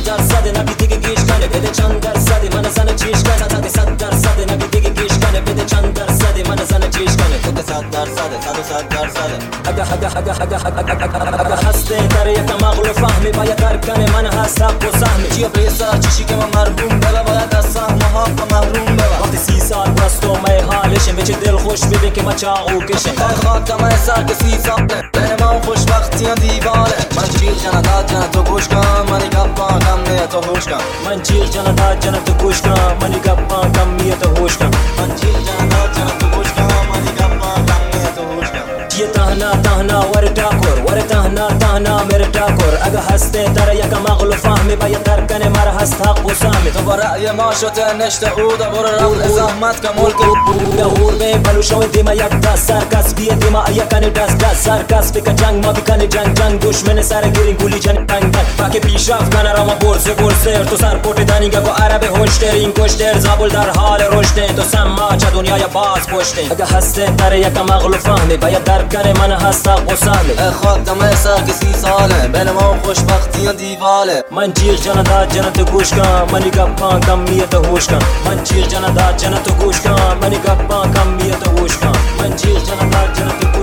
چند درصد نبی دیگه گیش کنه بده چند درصدی من زن چیش کنه تا 100% نبی دیگه گیش کنه بده چند درصدی من زن چیش کنه تو 100% اگه هسته در یک مغلو فهمی باید درک کنه من هست حق و سهمی چیه بیسا چیشی که من مرحوم ببه باید از سهم و حق محروم ببه وقتی 30 سال بست و می حالشم به چه دل خوش ببین که ما چاقو کشم ای خاکم ای سر که 30 ساله بین ما خوشبختی و دیواله من جیغ جنه داد جنه تو گوش کن منی گپا کم نیه تو هوش کن من جیغ جنه داد جنه تو گوش کن منی گپا کم نیه تو هوش کن من جیغ جنه داد جنه تو گوش کن منی گپا کم نیه تو هوش کن یہ تهنا ور تهنا میره ٹاکر اگه هسته در یک مغلو فهمی باید درک کنه مر هست حق و سهمی تو با رأی ما شده نشته او دا برو رفت زحمت که ملک دهور به بلو شو دیما یک دست سرکس بیه دیما یکنی دست سرکس بکا جنگ ما بکنی جنگ دشمن سر گیرین گولی جنگ باکه پیشرفت کنه را ما برسه تو سر پورت دانینگا گو عرب هشتر این کشتر زابل در حال رشته تو سما چه دنیای باز پشته اگه هسته در یک مغلو فهمی باید درک کنه من هست حق و سهمی خاکم ای سر که 30 ساله بین ما خوشبختی و دیواله من جیغ جنه داد جنه تو گوش کن منی گپا کم میه تو هوش کن من جیغ جنه داد جنه تو گوش کن منی گپا کم میه تو هوش کن من جیغ جنه داد جنه تو